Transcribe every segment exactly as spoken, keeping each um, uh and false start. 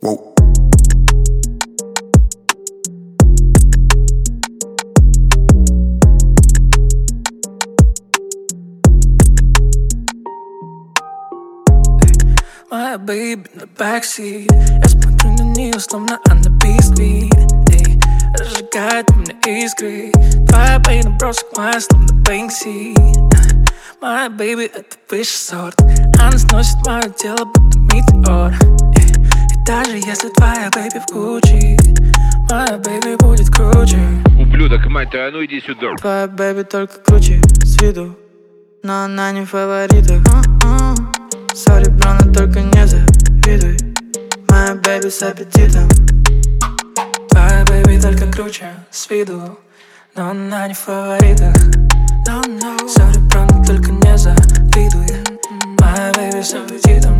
Whoa. My baby на backseat. Я смотрю на нее, словно она бисквит. Эй, разжигает у меня искры. Твоя бэй набросок моя, словно Бэнкси. My baby это высший сорт. Она сносит мое тело, будто метеор. Эй, и даже если твоя бэйби в Гуччи, моя бэйби будет круче. Ублюдок, мать твою, а ну иди сюда. Твоя бэйби только круче с виду, но она не в фаворитах. Сори, бро, но только не завидуй. Моя бэйби с аппетитом. Твоя бэйби только круче с виду, но она не в фаворитах. Сори, бро, но только не завидуй. Моя бэйби с аппетитом.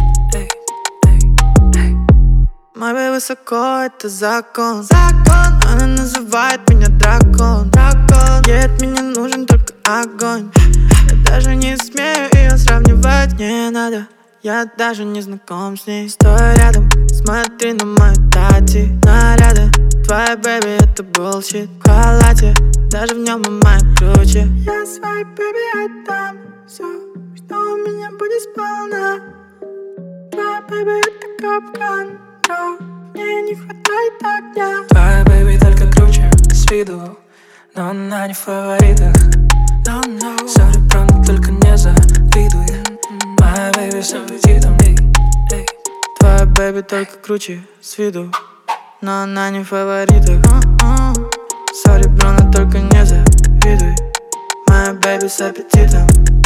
Моя высоко, это закон. Закон. Она называет меня дракон. Дракон. Ей от меня нужен только огонь. Я даже не смею ее сравнивать, не надо. Я даже не знаком с ней. Стоя рядом, смотри на мою тати. Наряды, твоя бэби это bullshit. В халате, даже в нем моя круче. Я своей бэби отдам все, что у меня будет сполна. Твоя бэби это капкан, но мне не хватает огня. Твоя бэби только круче с виду, но она не в фаворитах. Сори, бро, но только не завидуй. Моя бэйби с аппетитом. Твоя бэйби только круче с виду, но она не в фаворитах. Сори, бро, но только не завидуй. Моя бэйби с аппетитом.